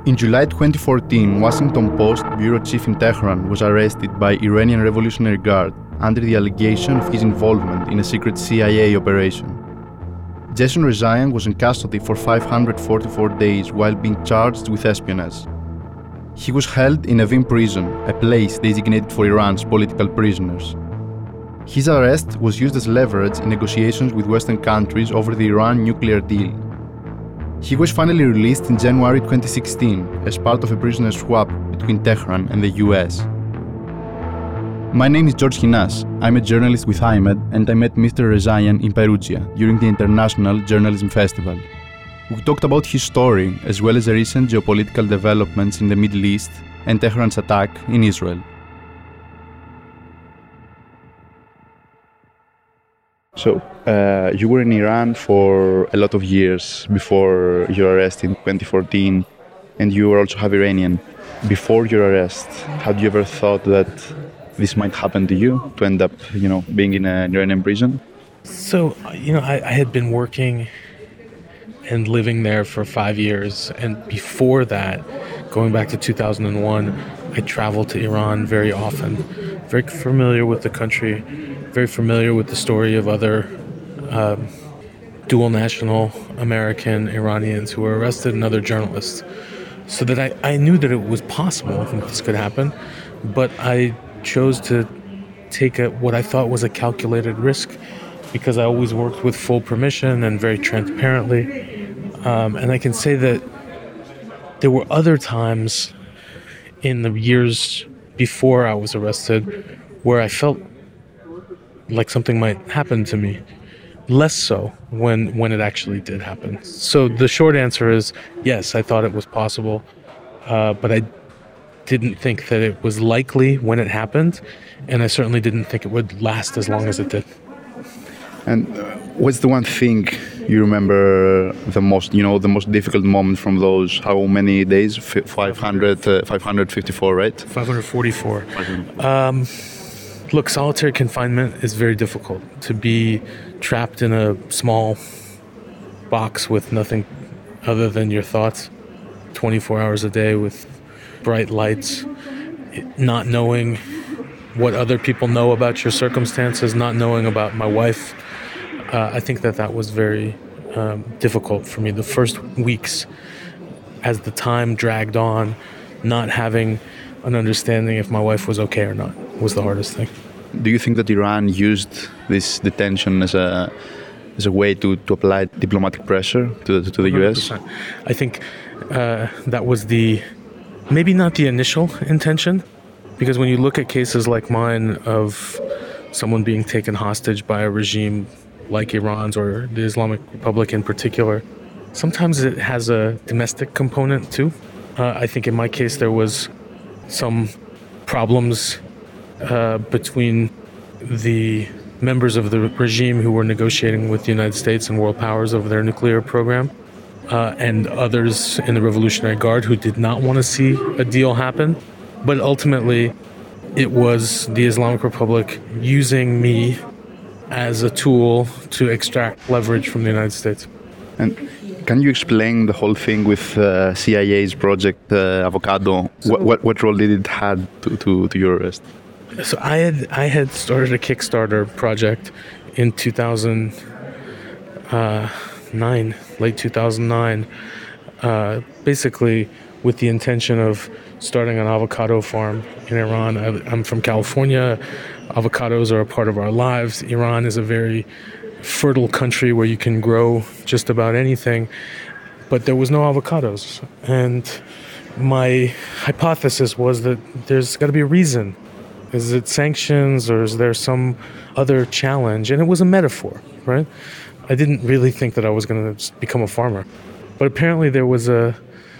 In July 2014, Washington Post bureau chief in Tehran was arrested by Iranian Revolutionary Guard under the allegation of his involvement in a secret CIA operation. Jason Rezaian was in custody for 544 days while being charged with espionage. He was held in Evin prison, a place designated for Iran's political prisoners. His arrest was used as leverage in negotiations with Western countries over the Iran nuclear deal. He was finally released in January 2016 as part of a prisoner swap between Tehran and the US. My name is George Chinas. I'm a journalist with IMED, and I met Mr. Rezaian in Perugia during the International Journalism Festival. We talked about his story, as well as the recent geopolitical developments in the Middle East and Tehran's attack in Israel. So, you were in Iran for a lot of years before your arrest in 2014, and you were also half Iranian. Before your arrest, had you ever thought that this might happen to you, to end up, being in an Iranian prison? So, I had been working and living there for 5 years. And before that, going back to 2001, I traveled to Iran very often. Very familiar with the country, very familiar with the story of other dual national American Iranians who were arrested and other journalists. So that I knew that it was possible that this could happen, but I chose to take what I thought was a calculated risk because I always worked with full permission and very transparently. And I can say that there were other times in the years before I was arrested where I felt like something might happen to me. Less so when it actually did happen. So the short answer is yes, I thought it was possible, but I didn't think that it was likely when it happened, and I certainly didn't think it would last as long as it did. And what's the one thing you remember the most, the most difficult moment from those, how many days? 554, right? 544. Look, solitary confinement is very difficult. To be trapped in a small box with nothing other than your thoughts, 24 hours a day with bright lights, not knowing what other people know about your circumstances, not knowing about my wife. I think that was very difficult for me. The first weeks, as the time dragged on, not having an understanding if my wife was okay or not was the hardest thing. Do you think that Iran used this detention as a way to apply diplomatic pressure to the US? 100%. I think that was maybe not the initial intention, because when you look at cases like mine of someone being taken hostage by a regime like Iran's or the Islamic Republic in particular, sometimes it has a domestic component too. I think in my case there was some problems between the members of the regime who were negotiating with the United States and world powers over their nuclear program, and others in the Revolutionary Guard who did not want to see a deal happen. But ultimately, it was the Islamic Republic using me as a tool to extract leverage from the United States. And can you explain the whole thing with CIA's project Avocado? What role did it have to your arrest? So I had started a Kickstarter project in 2009, late 2009, basically with the intention of starting an avocado farm in Iran. I'm from California. Avocados are a part of our lives. Iran is a very fertile country where you can grow just about anything, but there was no avocados. And my hypothesis was that there's got to be a reason. Is it sanctions or is there some other challenge? And it was a metaphor, right? I didn't really think that I was going to become a farmer. But apparently there was a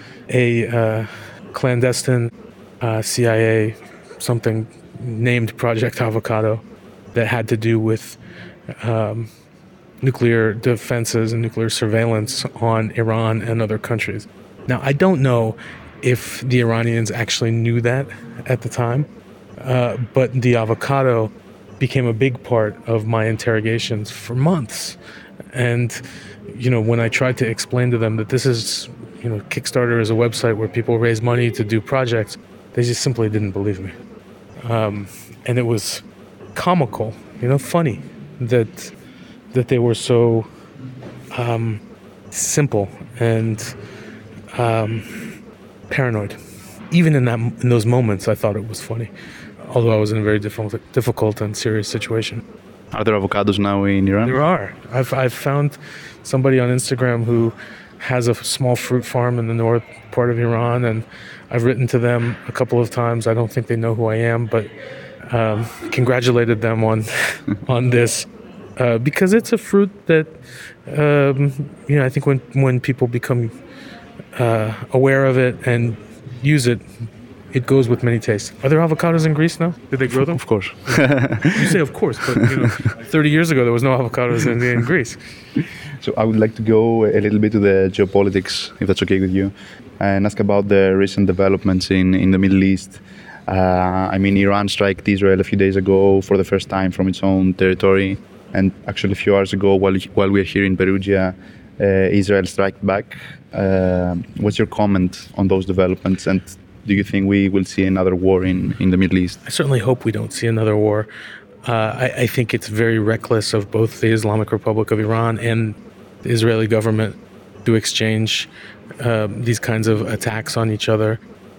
clandestine CIA, something named Project Avocado, that had to do with nuclear defenses and nuclear surveillance on Iran and other countries. Now, I don't know if the Iranians actually knew that at the time, but the avocado became a big part of my interrogations for months. And, when I tried to explain to them that this is Kickstarter is a website where people raise money to do projects. They just simply didn't believe me. And it was comical, funny that they were so simple and paranoid. Even in those moments, I thought it was funny, although I was in a very difficult and serious situation. Are there avocados now in Iran? There are. I've found somebody on Instagram who has a small fruit farm in the north part of Iran, and I've written to them a couple of times. I don't think they know who I am, but congratulated them on this because it's a fruit that I think when people become aware of it and use it, it goes with many tastes. Are there avocados in Greece now? Did they grow them? Of course. You say of course, but 30 years ago there was no avocados in Greece. So I would like to go a little bit to the geopolitics, if that's okay with you, and ask about the recent developments in the Middle East. Iran struck Israel a few days ago for the first time from its own territory, and actually a few hours ago, while we're here in Perugia, Israel struck back. What's your comment on those developments, and do you think we will see another war in the Middle East? I certainly hope we don't see another war. I think it's very reckless of both the Islamic Republic of Iran and the Israeli government to exchange these kinds of attacks on each other.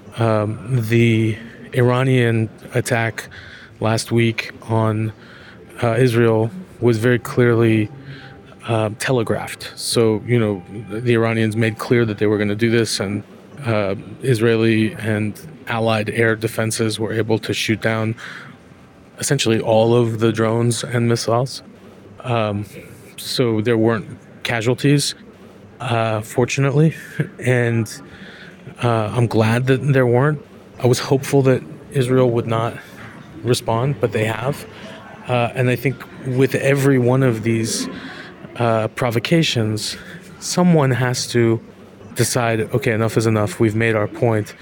The Iranian attack last week on Israel was very clearly telegraphed. So, the Iranians made clear that they were going to do this, and Israeli and allied air defenses were able to shoot down essentially all of the drones and missiles. So there weren't casualties, fortunately, and I'm glad that there weren't. I was hopeful that Israel would not respond, but they have. And I think with every one of these provocations, someone has to decide, okay, enough is enough. We've made our point,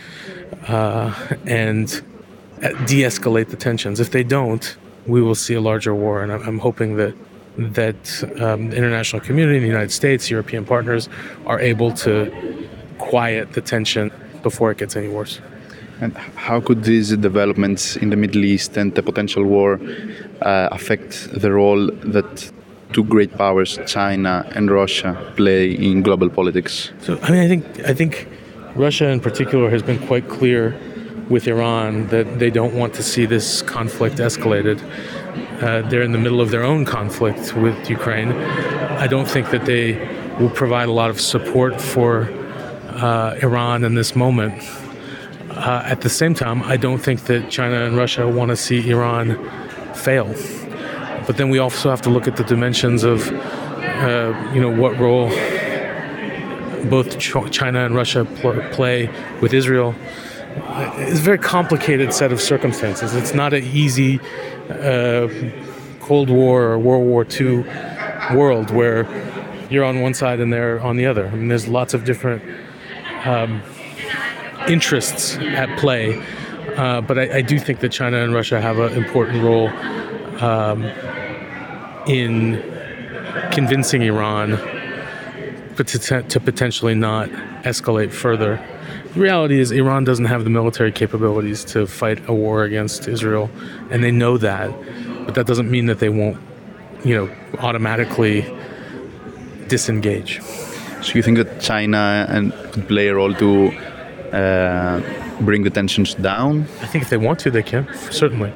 and de-escalate the tensions. If they don't, we will see a larger war. And I'm hoping that the international community, the United States, European partners are able to quiet the tension before it gets any worse. And how could these developments in the Middle East and the potential war affect the role that two great powers, China and Russia, play in global politics? So, I think Russia in particular has been quite clear with Iran that they don't want to see this conflict escalated. They're in the middle of their own conflict with Ukraine. I don't think that they will provide a lot of support for Iran in this moment. At the same time, I don't think that China and Russia want to see Iran fail. But then we also have to look at the dimensions of, what role both China and Russia play with Israel. It's a very complicated set of circumstances. It's not an easy Cold War or World War II world where you're on one side and they're on the other. There's lots of different interests at play. But I do think that China and Russia have an important role in convincing Iran to potentially not escalate further. The reality is Iran doesn't have the military capabilities to fight a war against Israel, and they know that, but that doesn't mean that they won't, automatically disengage. So you think that China could play a role to bring the tensions down? I think if they want to, they can, certainly.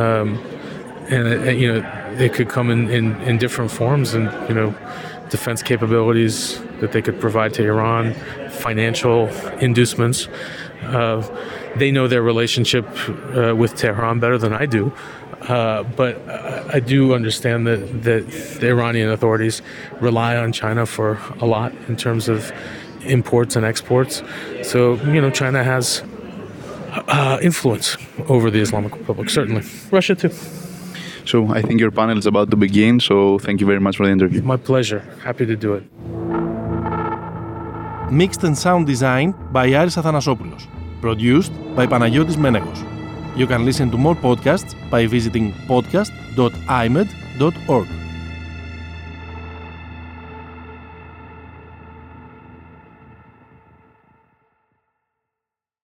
They could come in different forms, and defense capabilities that they could provide to Iran, financial inducements. They know their relationship with Tehran better than I do, but I do understand that the Iranian authorities rely on China for a lot in terms of imports and exports. So, China has influence over the Islamic Republic, certainly. Russia too. So I think your panel is about to begin, so thank you very much for the interview. My pleasure. Happy to do it. Mixed and sound design by Aris Athanasopoulos. Produced by Panagiotis Menegos. You can listen to more podcasts by visiting podcast.imed.org.